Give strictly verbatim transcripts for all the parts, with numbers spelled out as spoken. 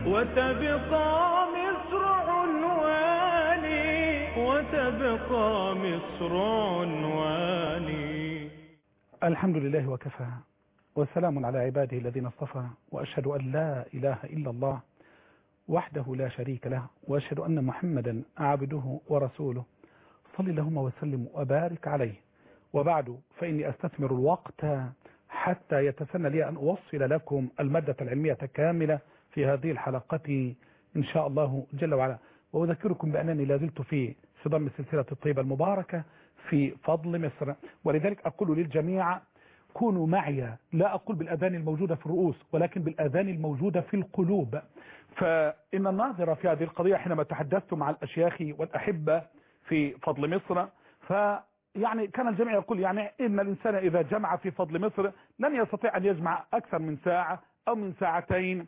وتبقى مصر عنواني وتبقى مصر عنواني. الحمد لله وكفى وسلام على عباده الذين اصطفى، وأشهد أن لا إله إلا الله وحده لا شريك له، وأشهد أن محمدا عبده ورسوله، صل اللهم وسلم وبارك عليه. وبعد، فإني أستثمر الوقت حتى يتسنى لي أن أوصل لكم المادة العلمية كاملة في هذه الحلقة إن شاء الله جل وعلا. وأذكركم بأنني لازلت في صدام سلسلة الطيبة المباركة في فضل مصر، ولذلك أقول للجميع كونوا معي، لا أقول بالأذان الموجودة في الرؤوس ولكن بالأذان الموجودة في القلوب. فإن الناظر في هذه القضية حينما تحدثت مع الأشياخ والأحبة في فضل مصر، فيعني كان الجميع يقول يعني إن الإنسان إذا جمع في فضل مصر لن يستطيع أن يجمع أكثر من ساعة أو من ساعتين،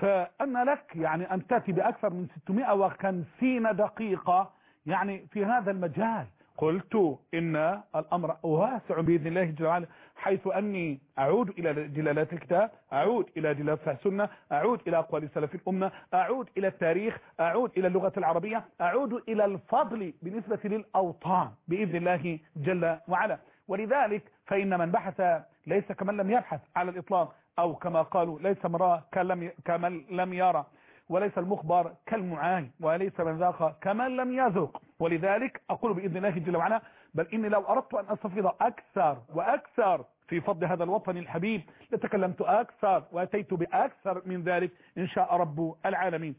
فأن لك يعني أن تأتي بأكثر من ستمائة وخمسين دقيقة يعني في هذا المجال. قلت إن الأمر واسع بإذن الله جل وعلا، حيث أني أعود إلى دلالات الكتاب، أعود إلى دلالات السنة، أعود إلى أقوال سلف الأمة، أعود إلى التاريخ، أعود إلى اللغة العربية، أعود إلى الفضل بالنسبة للأوطان بإذن الله جل وعلا. ولذلك فإن من بحث ليس كمن لم يبحث على الإطلاق، أو كما قالوا ليس مراه كمن لم يرى، وليس المخبر كالمعاين، وليس من ذاق كمن لم يذوق. ولذلك أقول بإذن الله جل وعلا بل إني لو أردت أن أستفيض أكثر وأكثر في فضل هذا الوطن الحبيب لتكلمت أكثر وأتيت بأكثر من ذلك إن شاء رب العالمين.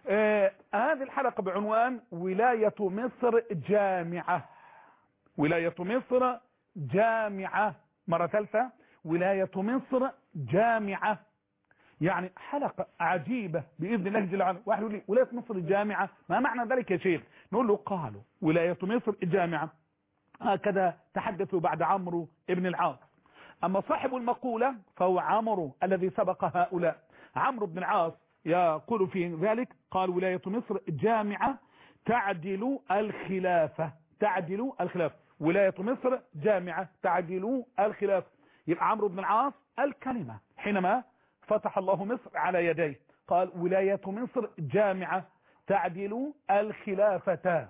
آه هذه الحلقة بعنوان ولاية مصر جامعة. ولاية مصر جامعة، مرة ثالثة، ولاية مصر جامعة. يعني حلقة عجيبة بإذن الله جل وعلا. واحد يقول لي ولاية مصر الجامعة، ما معنى ذلك يا شيخ؟ نقول له قالوا ولاية مصر الجامعة هكذا تحدثوا بعد عمرو ابن العاص. أما صاحب المقولة فهو عمرو الذي سبق هؤلاء. عمرو بن العاص يقول في ذلك قال ولاية مصر جامعة تعدل الخلافة. تعدل الخلافة، ولاية مصر جامعة تعدل الخلافة. يبقى عمرو بن العاص الكلمة حينما فتح الله مصر على يديه قال ولاية مصر جامعة تعدل الخلافة،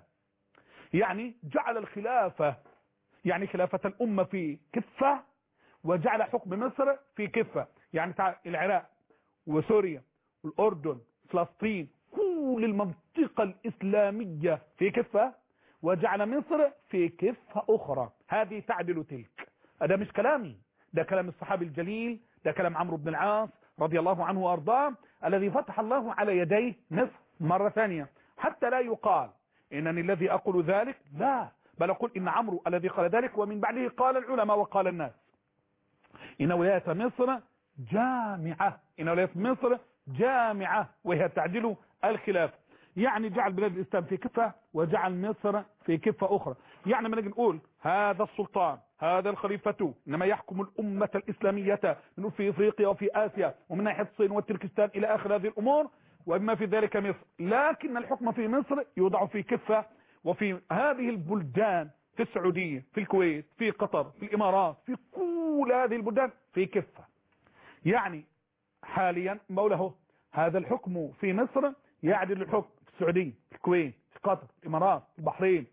يعني جعل الخلافة يعني خلافة الأمة في كفة، وجعل حكم مصر في كفة. يعني العراق وسوريا والأردن فلسطين كل المنطقة الإسلامية في كفة، وجعل مصر في كفة أخرى. هذه تعدل تلك. هذا مش كلامي، ده كلام الصحابي الجليل، ده كلام عمرو بن العاص رضي الله عنه وارضاه الذي فتح الله على يديه مصر مرة ثانية. حتى لا يقال إنني الذي أقول ذلك، لا، بل أقول إن عمرو الذي قال ذلك، ومن بعده قال العلماء وقال الناس إن ولاية مصر جامعة. إن ولاية مصر جامعة وهي تعدل الخلاف، يعني جعل بلاد الإسلام في كفة وجعل مصر في كفة أخرى. يعني ما نجي نقول هذا السلطان هذا الخليفة إنما يحكم الأمة الإسلامية من في إفريقيا وفي آسيا ومن ناحية الصين والتركستان إلى آخر هذه الأمور، وإما في ذلك مصر، لكن الحكم في مصر يوضع في كفة، وفي هذه البلدان في السعودية في الكويت في قطر في الإمارات في كل هذه البلدان في كفة. يعني حاليا موله هذا الحكم في مصر يعدل الحكم في السعودية في الكويت في قطر في الإمارات في البحرين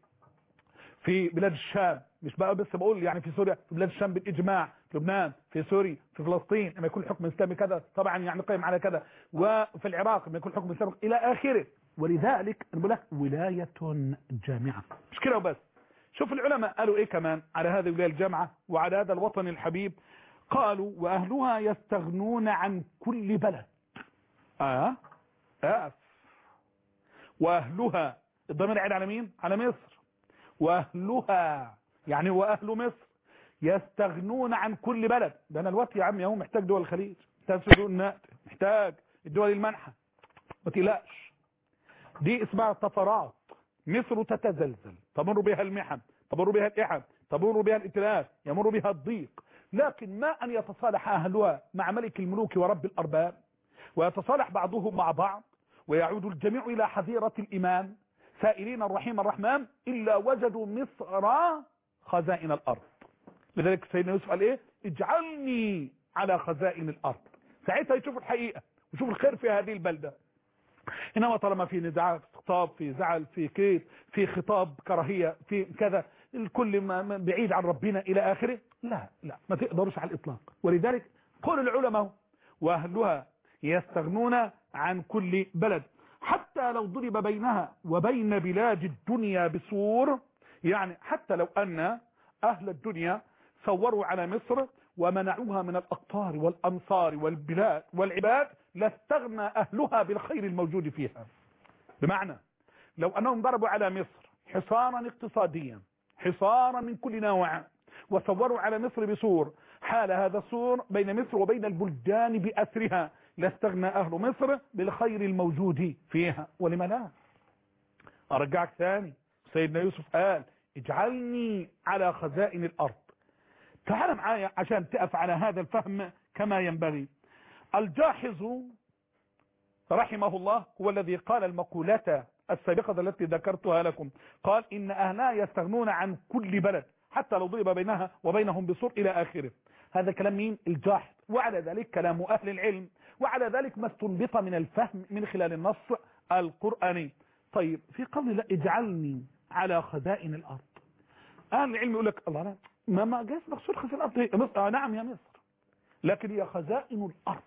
في بلاد الشام، مش بقى بس بقول يعني في سوريا في بلاد الشام بالإجماع، في لبنان في سوريا في فلسطين لما يكون الحكم الإسلامي كذا طبعا يعني قائم على كذا، وفي العراق لما يكون الحكم الإسلامي إلى آخره. ولذلك نقول لك ولاية جامعة. مش كده وبس، شوف العلماء قالوا إيه كمان على هذه الولاية الجامعة وعلى هذا الوطن الحبيب. قالوا وأهلها يستغنون عن كل بلد. آه آه وأهلها الضمير عيد على مين؟ على مصر. وأهلها يعني وأهل مصر يستغنون عن كل بلد. ده أنا الوقت يا عم يوم محتاج دول الخليج، محتاج سودان النقد، محتاج الدول المنحة، ما تقلقش. دي اسمها طفرات. مصر تتزلزل، تمر بها المحن، تمر بها الإحن، تمر بها الائتلاف، يمر بها الضيق، لكن ما أن يتصالح أهلها مع ملك الملوك ورب الأرباب ويتصالح بعضهم مع بعض ويعود الجميع إلى حظيرة الإيمان سائلين الرحيم الرحمن إلا وجدوا مصر خزائن الأرض. لذلك سيدنا يوسف قال إيه؟ اجعلني على خزائن الأرض. ساعتها يشوف الحقيقة ويشوف الخير في هذه البلدة. إنما طالما في نزاع، في خطاب، في زعل، في كيد، في خطاب كراهية، في كذا، الكل ما بعيد عن ربنا إلى آخره، لا لا ما تقدرش على الإطلاق. ولذلك قول العلماء وأهلها يستغنون عن كل بلد، حتى لو ضرب بينها وبين بلاد الدنيا بسور، يعني حتى لو أن أهل الدنيا ثوروا على مصر ومنعوها من الأقطار والأمصار والبلاد والعباد، لاستغنى أهلها بالخير الموجود فيها. بمعنى لو أنهم ضربوا على مصر حصارا اقتصاديا، حصارا من كل نوع، وثوروا على مصر بسور، حال هذا السور بين مصر وبين البلدان بأسرها، لاستغنى أهل مصر بالخير الموجود فيها. ولما لا؟ أرجعك ثاني، سيدنا يوسف قال اجعلني على خزائن الأرض. تعال معايا عشان تقف على هذا الفهم كما ينبغي. الجاحظ رحمه الله هو الذي قال المقولة السابقة التي ذكرتها لكم، قال إن أهلها يستغنون عن كل بلد حتى لو ضرب بينها وبينهم بسور إلى آخره. هذا كلام مين؟ الجاحظ. وعلى ذلك كلام أهل العلم، وعلى ذلك ما استنبط من الفهم من خلال النص القرآني. طيب في قول لا اجعلني على خزائن الأرض، أهل العلم يقول لك الله لا ما ما جاء مقصود خزائن الأرض هي مصر. آه نعم يا مصر، لكن هي خزائن الأرض.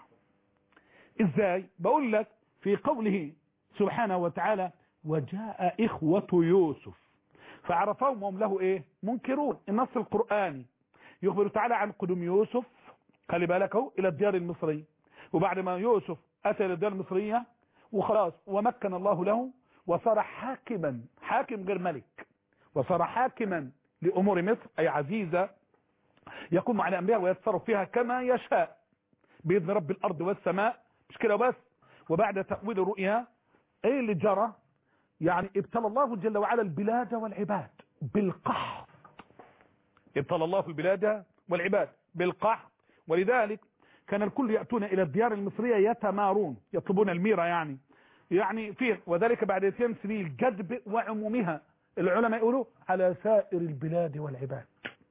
إزاي؟ بقول لك في قوله سبحانه وتعالى وجاء إخوة يوسف فعرفهم هم له إيه؟ منكرون. النص القرآني يخبر تعالى عن قدوم يوسف، خلي بالك اهو، إلى الديار المصرية، وبعد ما يوسف أتى إلى الديار المصرية وخلاص ومكن الله له وصار حاكما، حاكم غير ملك، وصار حاكما لأمور مصر أي عزيزة يقوم على أمرها ويتصرف فيها كما يشاء بإذن رب الأرض والسماء. مش كده بس، وبعد تأويل الرؤيا ايه اللي جرى؟ يعني ابتلى الله جل وعلا البلاد والعباد بالقحط، ابتلى الله البلاد والعباد بالقحط. ولذلك كان الكل يأتون إلى الديار المصرية يتمارون، يطلبون الميرة يعني يعني فيه، وذلك بعد اثنين سنين الجدب وعمومها. العلماء يقولوا على سائر البلاد والعباد.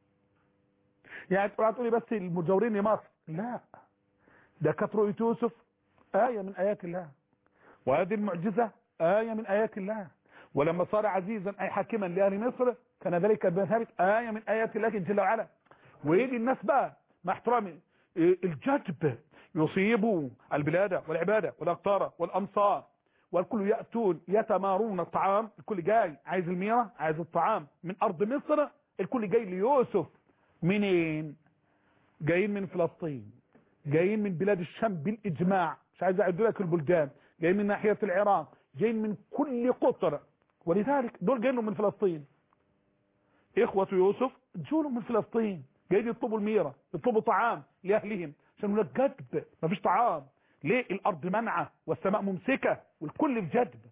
يعني تقولي بس المجاورين لمصر، لا، ده كانت رؤية يوسف آية من آيات الله، وهذه المعجزة آية من آيات الله. ولما صار عزيزا أي حاكما لأهل مصر كان ذلك بثابت آية من آيات الله جل وعلا. ويجي الناس بقى مع احترامي الجدب يصيبوا البلاد والعبادة والأقطار والأمصار، والكل يأتون يتمارون الطعام، الكل جاي عايز الميرة عايز الطعام من أرض مصر، الكل جاي ليوسف. منين؟ جايين من فلسطين، جايين من بلاد الشام بالإجماع، مش عايز أعد لك البلدان، جايين من ناحية العراق، جايين من كل قطر. ولذلك دول جايين من فلسطين، إخوة يوسف جولوا من فلسطين، جايين يطلبوا الميرة، يطلبوا طعام لأهلهم، عشان هناك جدب ما فيش طعام. ليه؟ الأرض منعة والسماء ممسكة والكل في جدب.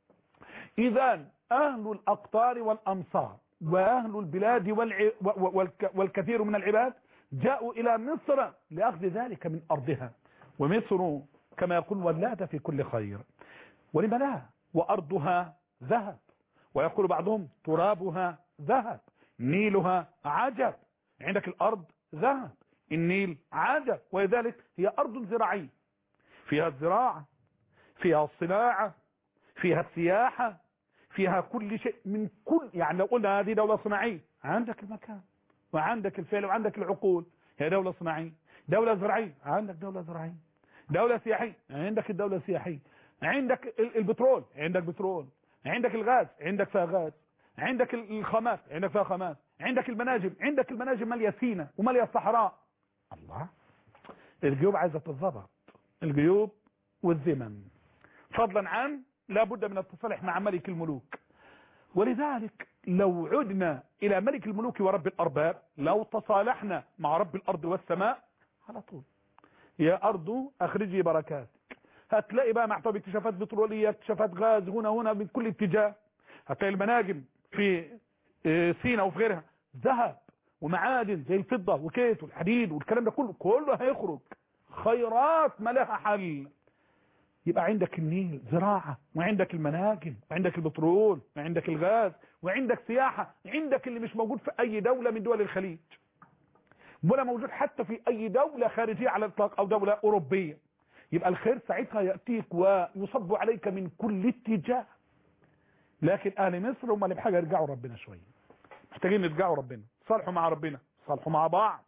إذن أهل الأقطار والأمصار وأهل البلاد والع... والك... والكثير من العباد جاءوا إلى مصر لأخذ ذلك من أرضها، ومصر كما يقول ولادة في كل خير. ولما لا؟ وأرضها ذهب، ويقول بعضهم ترابها ذهب، نيلها عجب. عندك الأرض ذهب، النيل عجب. ولذلك هي أرض زراعية، فيها الزراعة، فيها الصناعة، فيها السياحة، فيها كل شيء من كل، يعني لو قلنا هذه دولة صناعية عندك المكان وعندك الفعل وعندك العقول، هي دولة صناعية. دولة زراعية عندك دولة زراعية، دولة سياحية عندك الدولة السياحية، عندك البترول عندك بترول، عندك الغاز عندك فيها غاز، عندك الخامات عندك فيها خامات، عندك المناجم عندك المناجم مالية سينا ومالية الصحراء. الله، الجيوب عايزة تتضبط، الجيوب والذمم، فضلا عن لابد من التصالح مع ملك الملوك. ولذلك لو عدنا إلى ملك الملوك ورب الأرباب، لو تصالحنا مع رب الأرض والسماء على طول، يا أرض أخرجي بركاتك، هتلاقي بقى محتوى اكتشافات بترولية، اكتشافات غاز هنا هنا من كل اتجاه. هتلاقي المناجم في سينا وفي غيرها ذهب ومعادن زي الفضة وكيت والحديد والكلام ده كله، كله هيخرج خيرات ما لها حل. يبقى عندك النيل زراعة، وعندك المناجم، وعندك البترول، وعندك الغاز، وعندك سياحة، عندك اللي مش موجود في أي دولة من دول الخليج، ولا موجود حتى في أي دولة خارجية على الإطلاق أو دولة أوروبية. يبقى الخير ساعتها يأتيك ويصب عليك من كل اتجاه. لكن اهل مصر هم اللي بحاجة يرجعوا ربنا شوية، محتاجين يرجعوا ربنا، صالحوا مع ربنا، صالحوا مع بعض،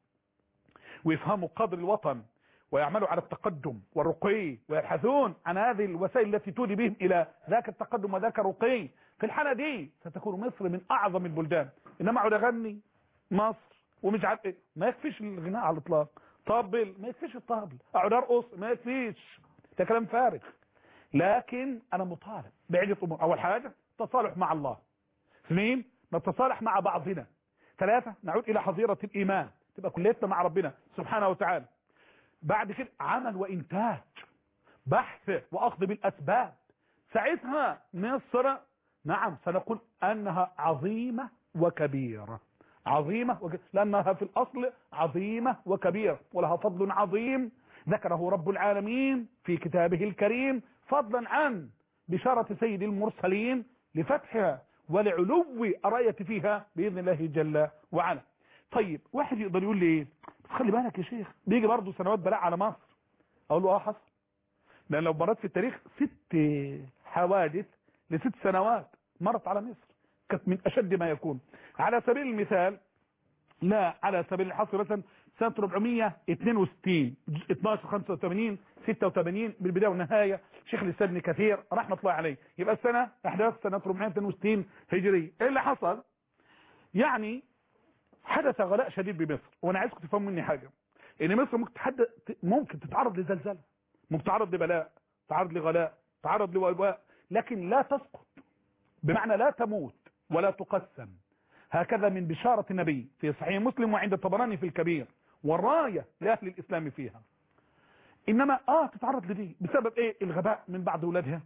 ويفهموا قدر الوطن، ويعملوا على التقدم والرقي، ويبحثون عن هذه الوسائل التي تودي بهم الى ذاك التقدم وذاك الرقي. في الحالة دي ستكون مصر من اعظم البلدان. انما اقعد اغني مصر ومش عارف ايه، ما يكفيش الغناء على الاطلاق. طبل ما يكفيش الطبل، اقعد ارقص ما يكفيش، ده كلام فارغ. لكن انا مطالب بعدة امور. اول حاجة التصالح مع الله. اثنين نتصالح مع بعضنا. ثلاثة نعود الى حظيرة الايمان، تبقى كليتنا مع ربنا سبحانه وتعالى. بعد كده عمل وانتاج، بحث واخذ بالاسباب. ساعتها مصر نعم سنقول انها عظيمة وكبيرة، عظيمة وكبيرة، لانها في الاصل عظيمة وكبيرة، ولها فضل عظيم ذكره رب العالمين في كتابه الكريم، فضلا عن بشارة سيد المرسلين لفتحها ولعلو الراية فيها بإذن الله جل وعلا. طيب واحد يقدر يقول لي ايه؟ خلي بالك يا شيخ بيجي برضه سنوات بلاء على مصر. اقول له اه حصل، لان لو مرت في التاريخ ست حوادث لست سنوات مرت على مصر كانت من اشد ما يكون. على سبيل المثال، لا على سبيل الحصر، مثلا سنة أربعمية واثنين وستين اثناشر خمسة وثمانين ستة وثمانين بالبداية والنهاية شيخ الإسلام ابن كثير رحمة الله عليه. يبقى السنة احداث سنة أربعمية واثنين وستين هجري. ايه اللي حصل؟ يعني حدث غلاء شديد بمصر. وانا عايزكم تفهموا مني حاجة، ان مصر ممكن تحدث ممكن تتعرض لزلزال، ممكن تتعرض لبلاء، تتعرض لغلاء، تتعرض لوباء، لكن لا تسقط، بمعنى لا تموت ولا تقسم. هكذا من بشارة النبي في صحيح مسلم وعند الطبراني في الكبير، والراية لأهل الإسلام فيها. إنما آه تتعرض لدي بسبب إيه؟ الغباء من بعض أولادها،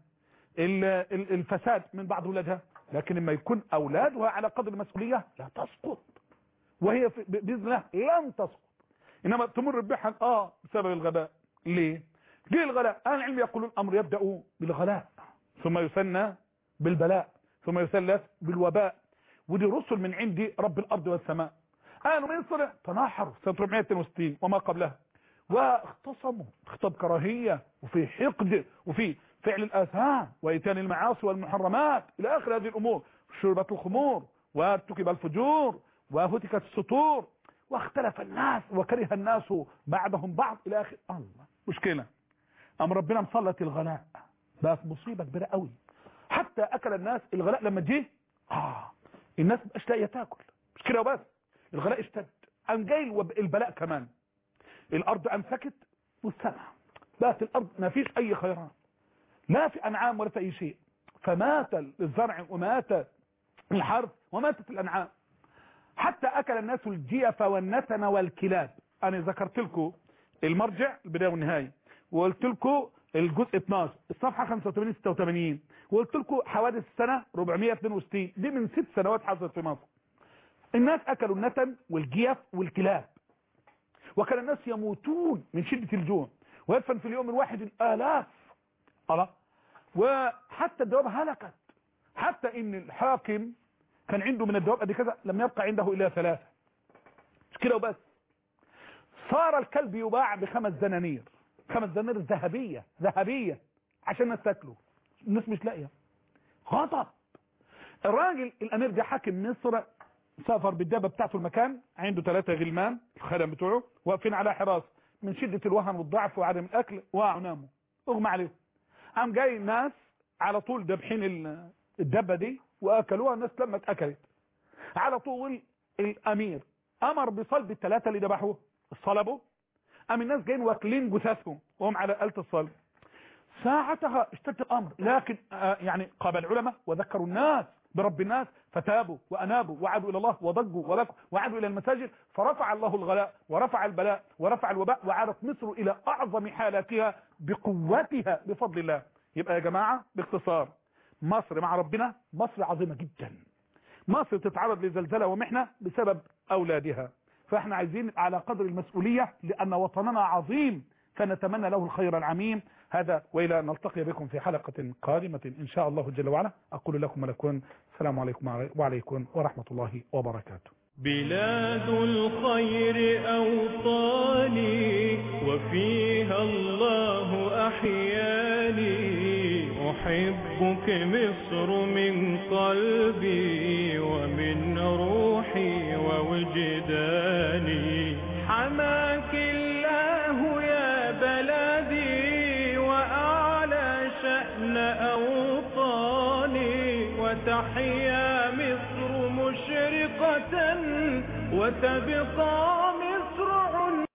الفساد من بعض أولادها، لكن لما يكون أولادها على قدر المسؤولية لا تسقط، وهي بإذن الله لن تسقط. إنما تمر بها آه بسبب الغباء. ليه؟ ليه الغلاء؟ أهل العلم يقولون الأمر يبدأ بالغلاء، ثم يثنى بالبلاء، ثم يثلث بالوباء. ودي رسل من عند رب الأرض والسماء. قالوا مصر تناحروا سنة أربعمية واثنين وستين وما قبلها، واختصموا خطاب كراهية وفي حقد وفي فعل الآثام وإتيان المعاصي والمحرمات إلى آخر هذه الأمور، شربت الخمور وارتكب الفجور وهتكت السطور، واختلف الناس وكره الناس بعضهم بعض إلى آخر. الله مشكلة. أم ربنا مسلط الغلاء، بقت مصيبة كبيرة قوي، حتى أكل الناس الغلاء لما جه آه الناس مبقاش لاقيه تاكل. مش كده وبس، الغلاء اشتد، قام جاي البلاء كمان، الارض امسكت والسماء بقت الارض ما فيش اي خيرات، لا في انعام ولا في اي شيء، فمات الزرع ومات الحرث وماتت الانعام، حتى اكل الناس الجيف والنتن والكلاب. انا ذكرت لكم المرجع البدايه والنهايه، وقلت لكم الجزء اثناشر الصفحه خمسة وثمانين ستة وثمانين، وقلت لكم حوادث السنه أربعمية واثنين وستين دي من ست سنوات حصلت في مصر. الناس اكلوا النتن والجيف والكلاب، وكان الناس يموتون من شده الجوع، ويدفن في اليوم الواحد الالاف. الله. وحتى الدواب هلكت، حتى ان الحاكم كان عنده من الدواب قد كذا لم يبقى عنده الا ثلاثه. مش كده وبس، صار الكلب يباع بخمس دنانير، خمس دنانير ذهبيه ذهبيه عشان الناس تاكله، الناس مش لاقيه. غضب. الراجل الامير ده حاكم مصر سافر بالدابه بتاعته المكان، عنده ثلاثه غلمان الخدم بتوعه واقفين على حراسه، من شده الوهن والضعف وعدم الاكل وقعوا ناموا اغمى عليهم. قام جاي الناس على طول دبحين الدبه دي واكلوها، الناس لما اتاكلت على طول الامير امر بصلب الثلاثه اللي ذبحوه، صلبوا. قام الناس جايين واكلين جثثهم وهم على آلة الصلب. ساعتها اشتد الامر، لكن آه يعني قابل العلماء وذكروا الناس برب الناس فتابوا وانابوا وعادوا الى الله وضجوا وبكوا وعادوا الى المساجد، فرفع الله الغلاء ورفع البلاء ورفع الوباء، وعادت مصر الى اعظم حالاتها بقوتها بفضل الله. يبقى يا جماعه باختصار، مصر مع ربنا مصر عظيمه جدا. مصر تتعرض لزلزله ومحنه بسبب اولادها، فاحنا عايزين على قدر المسؤوليه، لان وطننا عظيم فنتمنى له الخير العميم. هذا، وإلى أن نلتقي بكم في حلقة قادمة إن شاء الله جل وعلا. أقول لكم ولكم السلام عليكم وعليكم ورحمة الله وبركاته. بلاد الخير أوطاني وفيها الله أحياني أحبك مصر من قلبي ومن روحي ووجداني حماك الله يا بلدي وأعلى شأن أوطاني وتحيا مصر مشرقة وتبقى